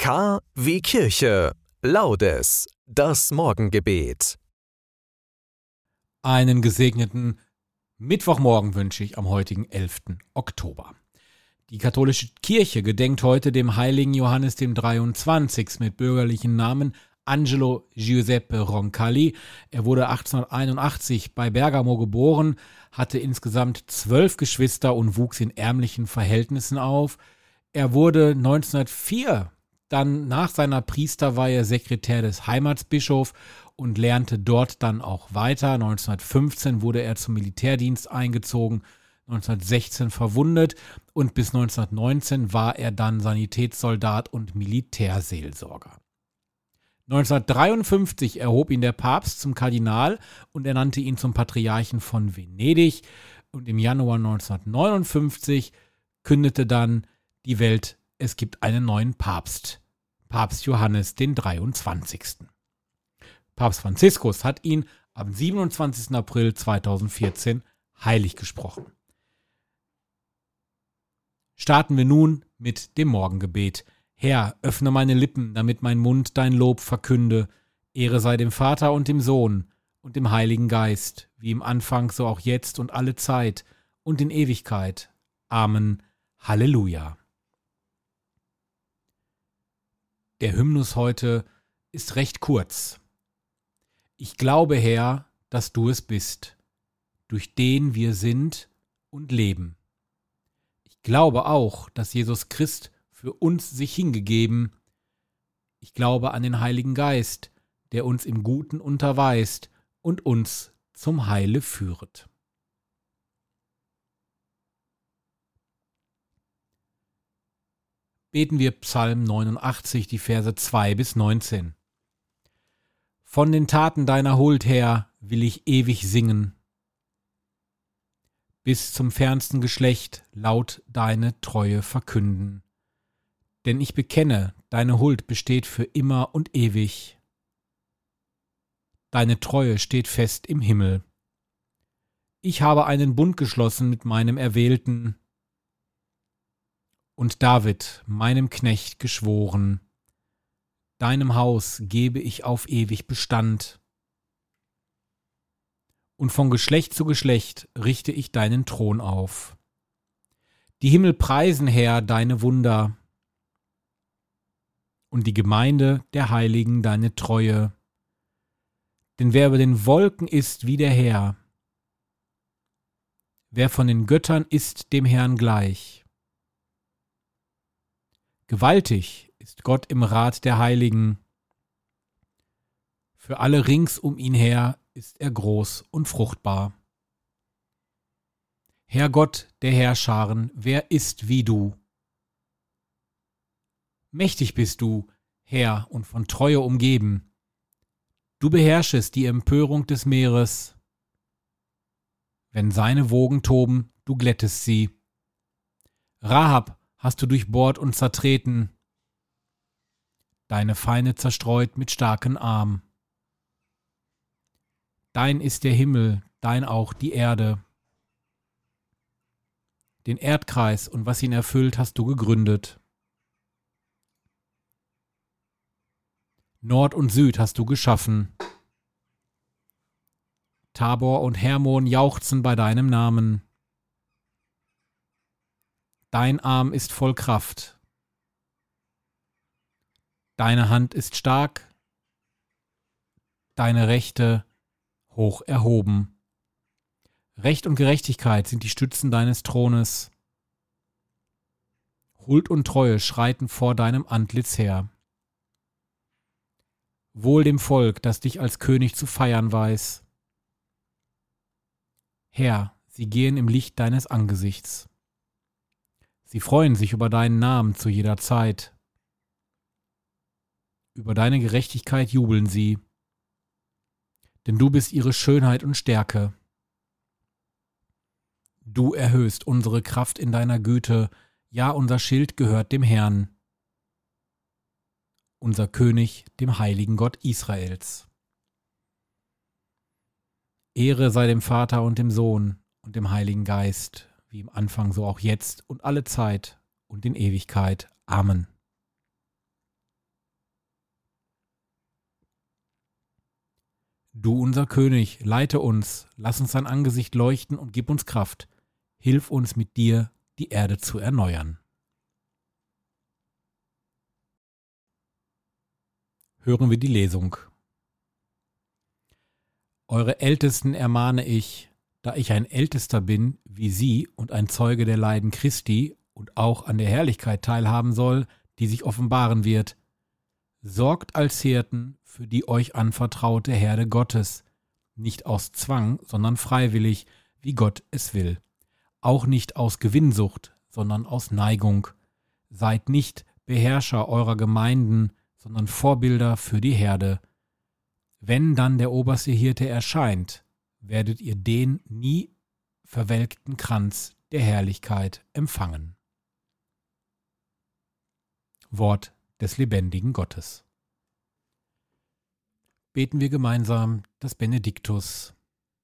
K wie Kirche. Laudes. Das Morgengebet. Einen gesegneten Mittwochmorgen wünsche ich am heutigen 11. Oktober. Die katholische Kirche gedenkt heute dem heiligen Johannes dem 23. mit bürgerlichen Namen Angelo Giuseppe Roncalli. Er wurde 1881 bei Bergamo geboren, hatte insgesamt 12 Geschwister und wuchs in ärmlichen Verhältnissen auf. Er wurde 1904 dann nach seiner Priesterweihe Sekretär des Heimatsbischofs und lernte dort dann auch weiter. 1915 wurde er zum Militärdienst eingezogen, 1916 verwundet und bis 1919 war er dann Sanitätssoldat und Militärseelsorger. 1953 erhob ihn der Papst zum Kardinal und ernannte ihn zum Patriarchen von Venedig und im Januar 1959 kündete dann die Welt, es gibt einen neuen Papst, Papst Johannes den 23. Papst Franziskus hat ihn am 27. April 2014 heilig gesprochen. Starten wir nun mit dem Morgengebet. Herr, öffne meine Lippen, damit mein Mund dein Lob verkünde. Ehre sei dem Vater und dem Sohn und dem Heiligen Geist, wie im Anfang, so auch jetzt und alle Zeit und in Ewigkeit. Amen. Halleluja. Der Hymnus heute ist recht kurz. Ich glaube, Herr, dass du es bist, durch den wir sind und leben. Ich glaube auch, dass Jesus Christ für uns sich hingegeben. Ich glaube an den Heiligen Geist, der uns im Guten unterweist und uns zum Heile führet. Beten wir Psalm 89, die Verse 2 bis 19. Von den Taten deiner Huld her will ich ewig singen, bis zum fernsten Geschlecht laut deine Treue verkünden. Denn ich bekenne, deine Huld besteht für immer und ewig. Deine Treue steht fest im Himmel. Ich habe einen Bund geschlossen mit meinem Erwählten und David, meinem Knecht, geschworen. Deinem Haus gebe ich auf ewig Bestand. Und von Geschlecht zu Geschlecht richte ich deinen Thron auf. Die Himmel preisen, Herr, deine Wunder, und die Gemeinde der Heiligen deine Treue. Denn wer über den Wolken ist wie der Herr, wer von den Göttern ist dem Herrn gleich. Gewaltig ist Gott im Rat der Heiligen. Für alle rings um ihn her ist er groß und fruchtbar. Herr Gott der Heerscharen, wer ist wie du? Mächtig bist du, Herr, und von Treue umgeben. Du beherrschest die Empörung des Meeres. Wenn seine Wogen toben, du glättest sie. Rahab hast du durchbohrt und zertreten, deine Feinde zerstreut mit starken Arm. Dein ist der Himmel, dein auch die Erde. Den Erdkreis und was ihn erfüllt, hast du gegründet. Nord und Süd hast du geschaffen. Tabor und Hermon jauchzen bei deinem Namen. Dein Arm ist voll Kraft. Deine Hand ist stark. Deine Rechte hoch erhoben. Recht und Gerechtigkeit sind die Stützen deines Thrones. Huld und Treue schreiten vor deinem Antlitz her. Wohl dem Volk, das dich als König zu feiern weiß. Herr, sie gehen im Licht deines Angesichts. Sie freuen sich über deinen Namen zu jeder Zeit. Über deine Gerechtigkeit jubeln sie, denn du bist ihre Schönheit und Stärke. Du erhöhst unsere Kraft in deiner Güte, ja, unser Schild gehört dem Herrn, unser König, dem heiligen Gott Israels. Ehre sei dem Vater und dem Sohn und dem Heiligen Geist, wie im Anfang, so auch jetzt und alle Zeit und in Ewigkeit. Amen. Du, unser König, leite uns, lass uns dein Angesicht leuchten und gib uns Kraft. Hilf uns mit dir, die Erde zu erneuern. Hören wir die Lesung. Eure Ältesten ermahne ich, da ich ein Ältester bin wie sie und ein Zeuge der Leiden Christi und auch an der Herrlichkeit teilhaben soll, die sich offenbaren wird. Sorgt als Hirten für die euch anvertraute Herde Gottes, nicht aus Zwang, sondern freiwillig, wie Gott es will. Auch nicht aus Gewinnsucht, sondern aus Neigung. Seid nicht Beherrscher eurer Gemeinden, sondern Vorbilder für die Herde. Wenn dann der oberste Hirte erscheint, werdet ihr den nie verwelkten Kranz der Herrlichkeit empfangen. Wort des lebendigen Gottes. Beten wir gemeinsam das Benediktus.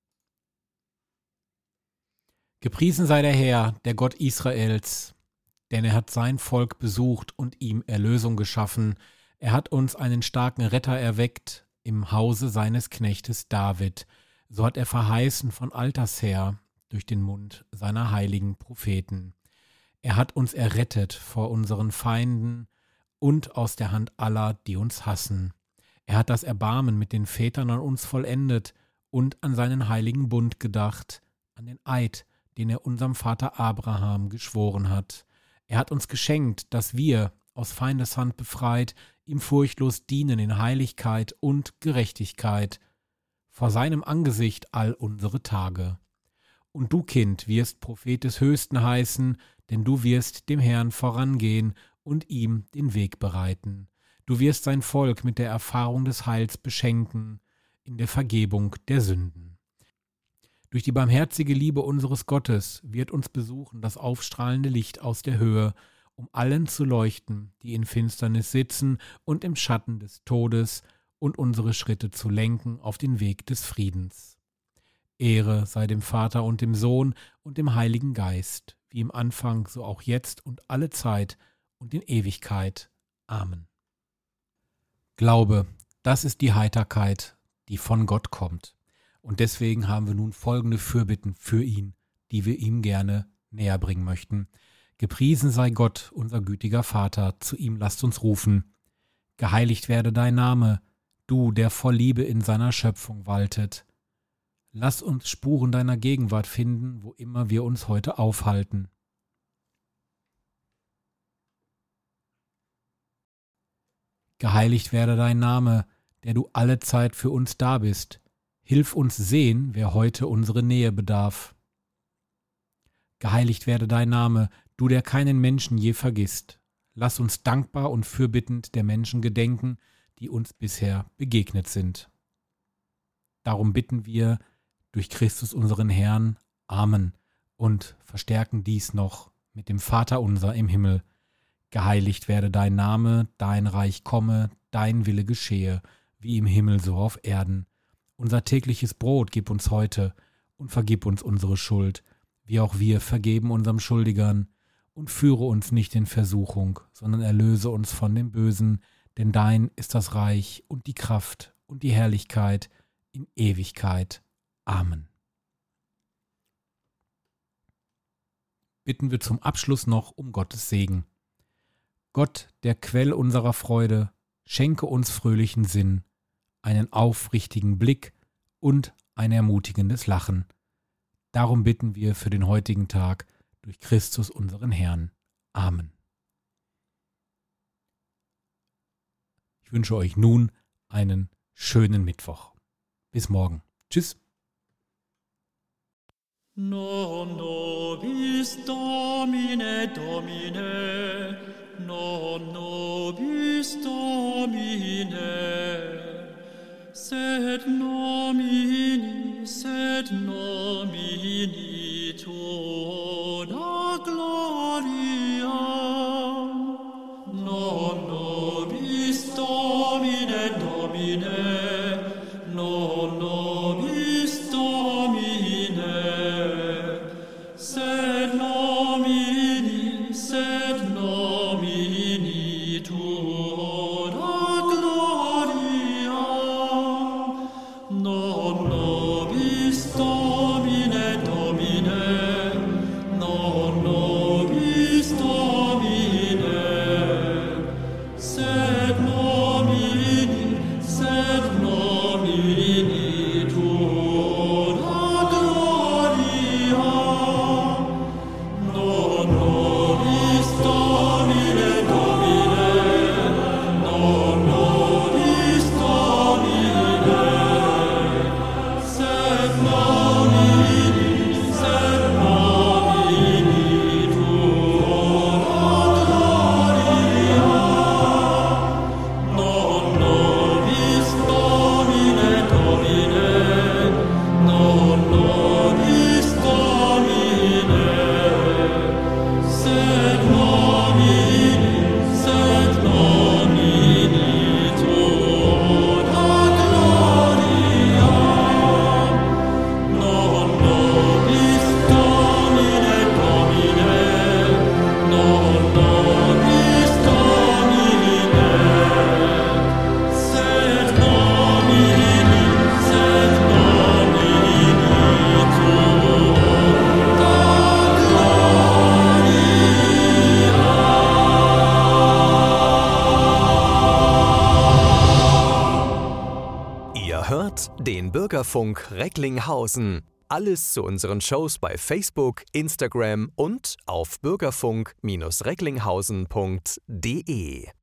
Gepriesen sei der Herr, der Gott Israels, denn er hat sein Volk besucht und ihm Erlösung geschaffen. Er hat uns einen starken Retter erweckt im Hause seines Knechtes David. So hat er verheißen von alters her durch den Mund seiner heiligen Propheten. Er hat uns errettet vor unseren Feinden und aus der Hand aller, die uns hassen. Er hat das Erbarmen mit den Vätern an uns vollendet und an seinen heiligen Bund gedacht, an den Eid, den er unserem Vater Abraham geschworen hat. Er hat uns geschenkt, dass wir, aus Feindeshand befreit, ihm furchtlos dienen in Heiligkeit und Gerechtigkeit, vor seinem Angesicht all unsere Tage. Und du, Kind, wirst Prophet des Höchsten heißen, denn du wirst dem Herrn vorangehen und ihm den Weg bereiten. Du wirst sein Volk mit der Erfahrung des Heils beschenken, in der Vergebung der Sünden. Durch die barmherzige Liebe unseres Gottes wird uns besuchen das aufstrahlende Licht aus der Höhe, um allen zu leuchten, die in Finsternis sitzen und im Schatten des Todes, und unsere Schritte zu lenken auf den Weg des Friedens. Ehre sei dem Vater und dem Sohn und dem Heiligen Geist, wie im Anfang, so auch jetzt und alle Zeit und in Ewigkeit. Amen. Glaube, das ist die Heiterkeit, die von Gott kommt. Und deswegen haben wir nun folgende Fürbitten für ihn, die wir ihm gerne näher bringen möchten. Gepriesen sei Gott, unser gütiger Vater, zu ihm lasst uns rufen. Geheiligt werde dein Name, du, der voll Liebe in seiner Schöpfung waltet. Lass uns Spuren deiner Gegenwart finden, wo immer wir uns heute aufhalten. Geheiligt werde dein Name, der du alle Zeit für uns da bist. Hilf uns sehen, wer heute unsere Nähe bedarf. Geheiligt werde dein Name, du, der keinen Menschen je vergisst. Lass uns dankbar und fürbittend der Menschen gedenken, die uns bisher begegnet sind. Darum bitten wir durch Christus unseren Herrn. Amen. Und verstärken dies noch mit dem Vaterunser im Himmel. Geheiligt werde dein Name, dein Reich komme, dein Wille geschehe, wie im Himmel so auf Erden. Unser tägliches Brot gib uns heute und vergib uns unsere Schuld, wie auch wir vergeben unserem Schuldigern. Und führe uns nicht in Versuchung, sondern erlöse uns von dem Bösen, denn dein ist das Reich und die Kraft und die Herrlichkeit in Ewigkeit. Amen. Bitten wir zum Abschluss noch um Gottes Segen. Gott, der Quell unserer Freude, schenke uns fröhlichen Sinn, einen aufrichtigen Blick und ein ermutigendes Lachen. Darum bitten wir für den heutigen Tag durch Christus unseren Herrn. Amen. Ich wünsche euch nun einen schönen Mittwoch. Bis morgen. Tschüss. Non nobis Domine, Domine, non nobis Domine, sed nomini tua gloria. Non nobis Domine, Domine, non nobis Domine, sed nomini tua Ihr hört den Bürgerfunk Recklinghausen. Alles zu unseren Shows bei Facebook, Instagram und auf bürgerfunk-recklinghausen.de.